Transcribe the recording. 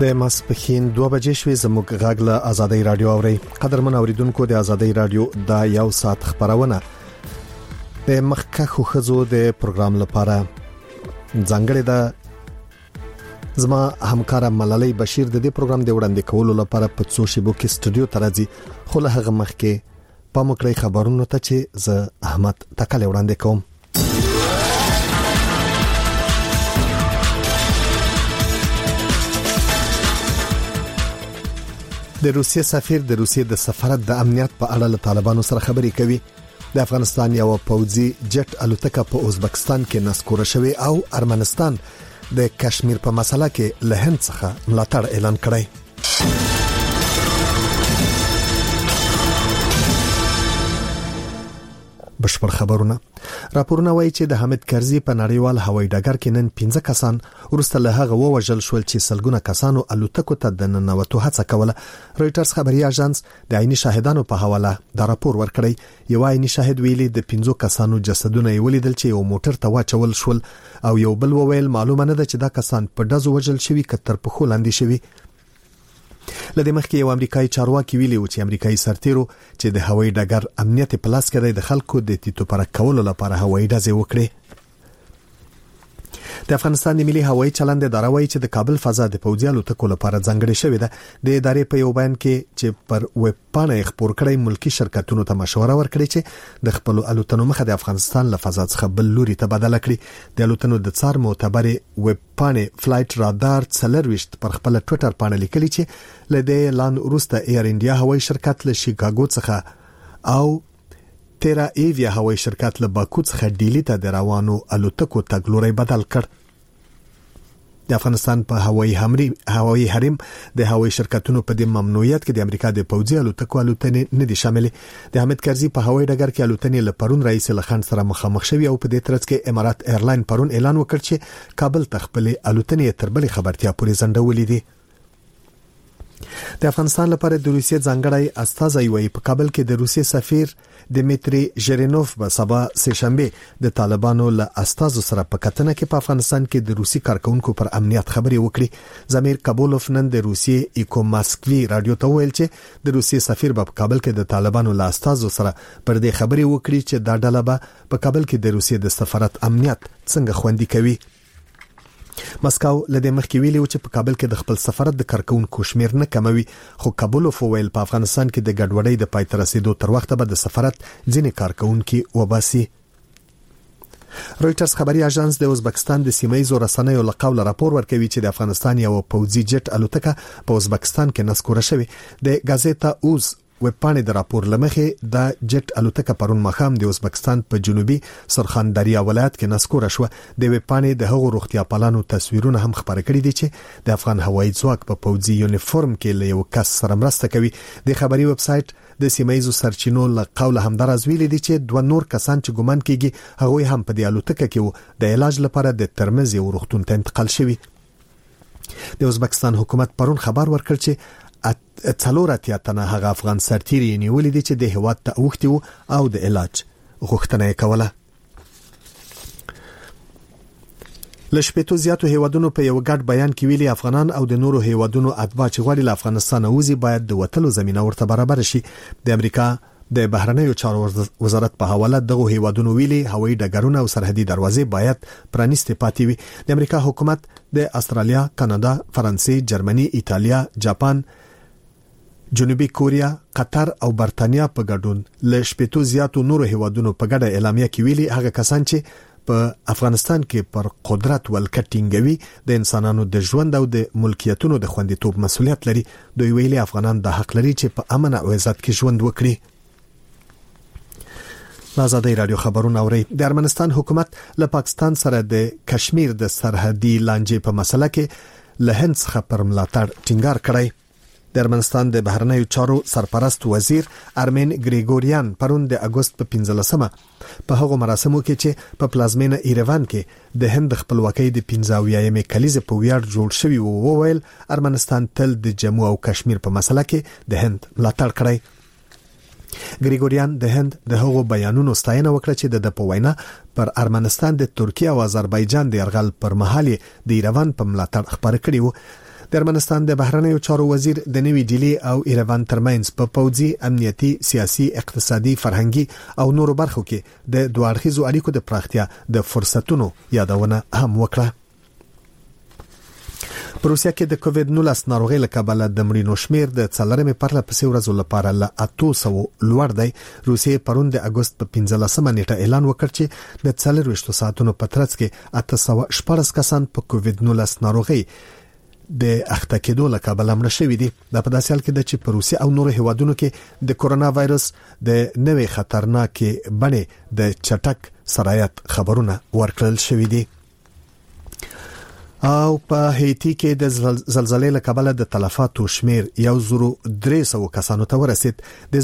د ماسپښین 2 بجې شوې زموږ غږ له آزادۍ رادیو اوري. قدرمن اوریدونکو د آزادۍ رادیو دا یو ساعت خبرونه د مخکخو خزو د پروګرام لپاره ځانګړې ده. زما همکار ملالۍ بشیر د دې پروګرام د وړاندې کولو لپاره په څو شیبو کې استودیو ته راځي، خو له هغه مخکې پاموکړی خبرونه ته چې زه احمد تکل وړاندې کوم. د روسیې سفیر د روسیې د سفارت د امنیت په اړه له طالبانو سره خبرې کوي. د افغانستان یو پوځي جټ الوتکه په ازبکستان کې نسکوره شوی او ارمنستان د کشمیر په مسله کې له هند څخه ملاتړ اعلان کړی. بشپړ خبرونه راپورونه وایي چې د حامد کرزي په نړیوال هوایي ډګر کې نن 15 کسان ورسته له هغه ووژل شول چې سلګونه کسانو الوتکو ته د ننوتو هڅه کوله. رويټرز خبري اژانس د عیني شاهدانو په حواله دا راپور ورکړی. یو عیني شاهد ویلي د 15 کسانو جسدونه ولیدل چې یو موټر ته واچول شول او یو بل وویل معلومه نه ده چې دا کسان په دزو وژل شوی کتر په خو لاندې شوی. لدې مخکې یو امریکایي چارواکي ویلي و چې امریکایي سرتیرو چې د هوایي ډګر امنیت پلاس کې د خلکو د تیتو پر کولو لپاره هوایي ډزې وکړي. د افغانستان د ملي هوایي چلند اداره وایي چې د کابل فضا د پوځي الوتکو لپاره ځانګړې شوې ده. د ادارې په یو بیان کې چې پر ویب پاڼه خبر کړی ملکی شرکتونو ته مشوره ورکړي چې د خپل الوتنو مخه د افغانستان له فضا څخه بل لوري ته بدل کړي. د الوتنو د څار معتبر ویب پاڼه فلایټ رادار 24 پر خپل ټوئیټر پاڼه لیکلي چې لدې لان روسته ایر انډیا هوایي شرکت له شیکاګو څخه او تیرا ایویا هوایي شرکت له باکو څخه ډیلی ته د روانو الوتکو تګلوري بدل کړ. د افغانستان په هوایي حریم د هوایي شرکتونو په د ممنوعیت کې د امریکا د پوځي الوتکو الوتنې نه دي شاملې. د حامد کرزي په هوایي ډګر کې الوتنې له پرون رئیس لخان سره مخامخ شوی او په دې ترڅ کې امارات ایرلاین پرون اعلان وکړ چې کابل ته خپل الوتنې تر بلې خبرتیا پورې ځنډولې دي. د افغانستان لپاره د روسیې ځانګړی استازی وایي په کابل کې د روسیې سفیر دمیتری ژرینوف به سبا سه شنبه د طالبانو له استازو سره په کتنه کې په افغانستان کې د روسي کارکونکو پر امنیت خبرې وکړي. زمیر کابولوف نن د روسیې ایکو ماسکوي رادیو ته ویل چې د روسیې سفیر په کابل کې د طالبانو له استازو سره پر دې خبرې وکړي چې دا ډله به په کابل کې د روسیې د سفارت امنیت څنګه خوندي کوي. مسکو لدې مخکې ویلي و چې په کابل کې د خپل سفارت د کارکونکو شمیر نه کموي، خو کابولوف ویل په افغانستان کې د ګډوډۍ د پای ته رسیدو تر وخته به د سفارت ځینې کارکونکو وباسي. رويټرز خبري اژانس د ازبکستان د سیمایي رسنیو له قوله راپور ورکوي چې د افغانستان یو پوځي جټ الوتکه په ازبکستان کې نسکوره شوې. د غازیتا اوز ویب پاڼې د راپور لمخې د جټ الوتکه پرون مخام د ازبکستان په جنوبي سرخاندریا ولایت کې نسکوره شو. د ویب پاڼې د هغو روغتیا پالانو تصویرونه هم خبره کړي دي چې د افغان هوایي ځواک په پوځي یونیفورم کې له یو کس سره مرسته کوي. د خبري ویب سټ د سیمایي سرچینو له قوله هم دراز ویلي دي چې دوه نور کسان چې ګومان کیږي هغه هم په دې الوتکه کې د علاج لپاره د ترمز یو روغتون ته انتقال شوی. د ازبکستان حکومت پرون خبر ورکړ چې څلوراتیا تنه هغه افغان سرتیري نیولې دي چې د هواد ته اوختي او د علاج غوښتنه کوله. لشپېتو زیاتو هیوادونو په یو ګډ بیان کې ویلي افغانان او د نورو هیوادونو اتباع چې غواړي له افغانستان وځي باید د وټلو زمينه ورته برابر شي. د امریکا د بهرنیو چارو وزارت په حواله دغه هیوادونو ویلي هوایي ډګرونه او سرحدي دروازې باید پرانیستې پاتې وي. د امریکا حکومت د استرالیا، کاناډا، فرانسې، جرمني، ایتالیا، جاپان، جنوبي کوریا، قطر او برتانیا په ګډون له شپېتو زیاتو نورو هیوادونو په ګډه اعلامیه کې ویلي هغه کسان چې په افغانستان کې پر قدرت ولکټینګوي د انسانانو د ژوند او د ملکیتونو د خوندیتوب مسؤلیت لري. دوی ویلي افغانان د حق لري چې په امن او عزت کې ژوند وکړي. آزادۍ رادیو خبرونه اوري. د ارمنستان حکومت له پاکستان سره د کشمیر د سرحدي لانجې په مسله کې له هند څخه پر ملاتړ ټینګار کړی. د ارمنستان د بهرنیو چارو سرپرست وزیر ارمین ګریګوریان پرون د اگست په 15مه په هغو مراسمو کې چې په پلازمینه ایروان کې د هند خپلواکۍ د 15مې کلیزه په ویاړ جوړ شوی وو ویل ارمنستان تل د جمو او کشمیر په مسله کې د هند ملاتړ کړی. ګریګوریان د هند د هغو بیانونو ستاینه وکړه چې د په وینا پر ارمنستان د ترکیه او آذربایجان د یرغل پر مهال د ایروان په ملاتړ خبر کړي وو. د ارمنستان د بهرنیو چارو وزیر د نوي ډیلی او ایروان ترمنځ په پوځي، امنیتي، سیاسي، اقتصادي، فرهنګي او نورو برخو کې د دوه اړخیزو اړیکو د پراختیا د فرصتونو یادونه هم وکړه. په روسیا کې د کووید 19 ناروغي له کبله د مړینو شمیر د 4 پرله پسې ورځو لپاره له 800 لوړ دی. روسیې پرون د اگست په 15 نیټه اعلان وکړ چې د 24 ساعتونو په ترڅ کې 814 کسان په کووید 19 ناروغي د اخته کېدو له کبله مړه شوي دي. دا په داسې حال کې ده چې په روسیا او نورو هیوادونو کې د کورونا وایرس د نوې خطرناکې بڼې د چټک سرایت خبرونه ورکړل شوي دي. او په هیتی کې د زلزلې له کبله د تلفاتو شمیر 1300 کسانو ته ورسید. د